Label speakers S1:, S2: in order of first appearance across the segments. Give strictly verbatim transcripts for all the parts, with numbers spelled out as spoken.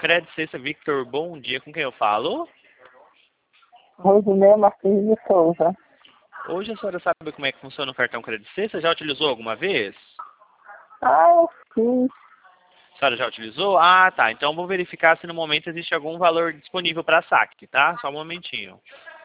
S1: Crédito Cesta Victor, bom dia. Com quem eu falo?
S2: Rosineia Martins de Souza.
S1: Hoje a senhora sabe como é que funciona o cartão Crédito Cesta? Já utilizou alguma vez?
S2: Ah, eu fiz.
S1: A senhora já utilizou? Ah, tá. Então vou verificar se no momento existe algum valor disponível para saque, tá? Só um momentinho.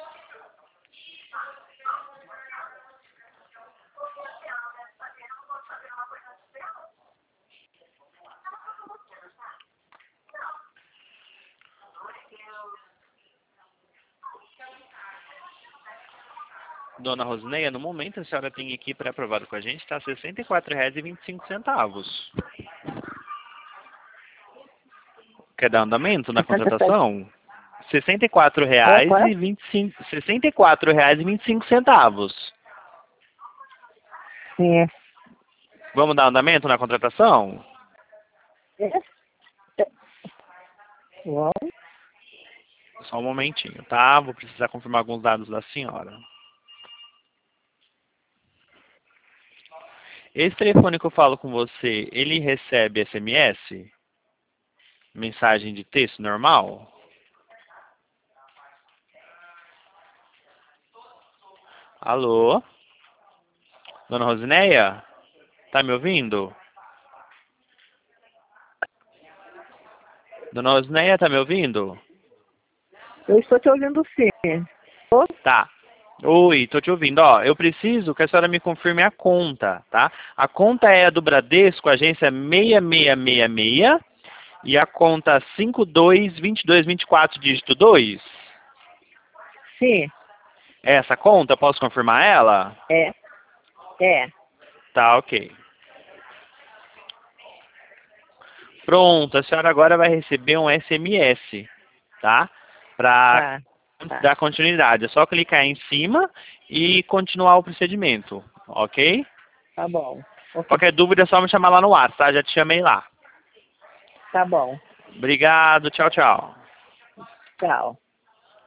S1: Dona Rosineia, no momento a senhora tem aqui pré-aprovado com a gente, tá? sessenta e quatro reais e vinte e cinco centavos. Quer dar andamento na
S2: sessenta e sete.
S1: contratação? sessenta e quatro
S2: É,
S1: reais
S2: qual é?
S1: e vinte e cinco, sessenta e quatro reais e vinte e cinco centavos.
S2: Sim.
S1: Vamos dar andamento na contratação?
S2: É. É. Vamos.
S1: Só um momentinho, tá? Vou precisar confirmar alguns dados da senhora. Esse telefone que eu falo com você, ele recebe S M S? Mensagem de texto normal? Alô? Dona Rosineia? Tá me ouvindo? Dona Rosineia, tá me ouvindo?
S2: Eu estou te ouvindo sim. Ô,
S1: Tá. Oi, tô te ouvindo. Ó, eu preciso que a senhora me confirme a conta, tá? A conta é a do Bradesco, agência seis seis seis seis, e a conta cinco dois dois dois dois quatro, dígito dois.
S2: sim.
S1: É essa conta? Posso confirmar ela?
S2: É. É.
S1: Tá, ok. Pronto, a senhora agora vai receber um S M S, tá? Para
S2: Tá. Tá.
S1: dar continuidade. É só clicar em cima e continuar o procedimento, ok?
S2: Tá bom. Ok.
S1: Qualquer dúvida é só me chamar lá no WhatsApp, tá? Já te chamei lá.
S2: Tá bom.
S1: Obrigado, tchau, tchau.
S2: Tchau.